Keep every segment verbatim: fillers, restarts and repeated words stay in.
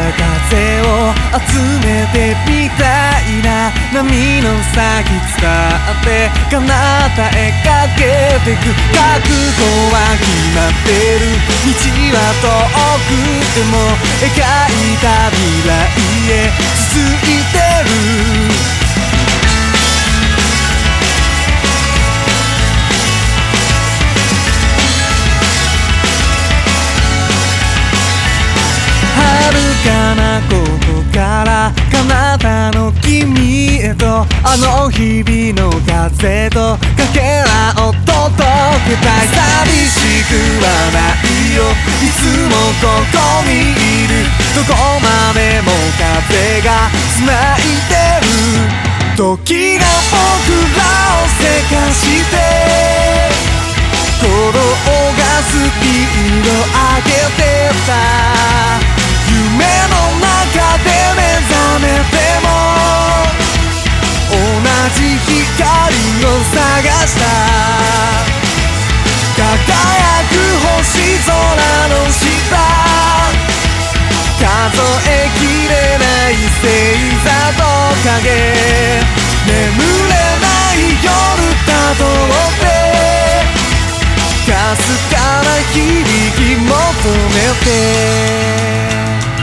風を集めてみたいな。波の先伝って彼方へかけてく。覚悟は決まってる。道は遠くても描いた未来へ続いてる。遥かなここから彼方の君へと、あの日々の風とかけらを届けたい。寂しくはないよ、いつもここにいる。どこまでも風が繋いでる。時が僕らをせかして鼓動がスピード上げてた。夢の中で目覚めても同じ光を探した。輝く星空の下、数えきれない星座と影、眠れない夜たどってかすかな響き求めて。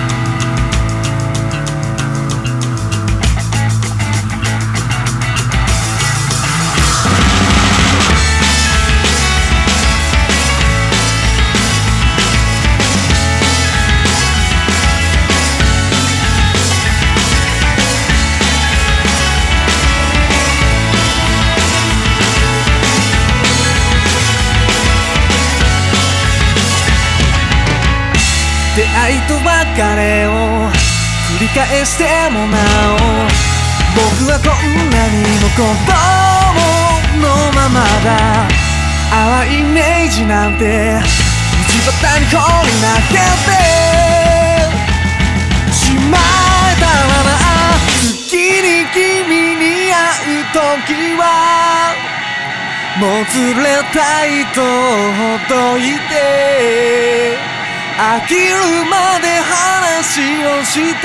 出会いと別れを繰り返してもなお、僕はこんなにも子供のままだ。淡いイメージなんて道端に放り投げてしまえたらな。月に君に会う時はもつれた糸をほどいて、飽きるまで話をして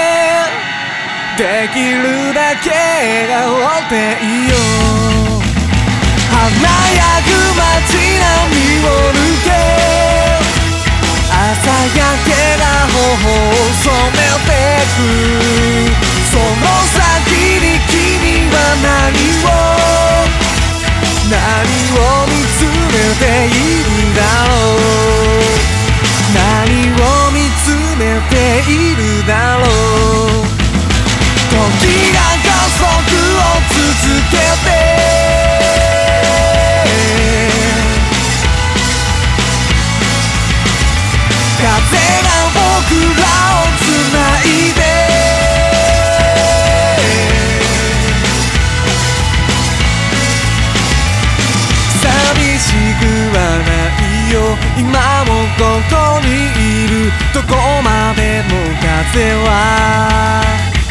できるだけ笑っていいよ。華やぐ街並みを抜け朝焼けが頬を染めてく。その先に君は何を何を見つめているだろう。何を見つめているだろう。時が加速を続けて風が僕らを繋いで寂しくはないよ、今もここにいる。どこまでも風は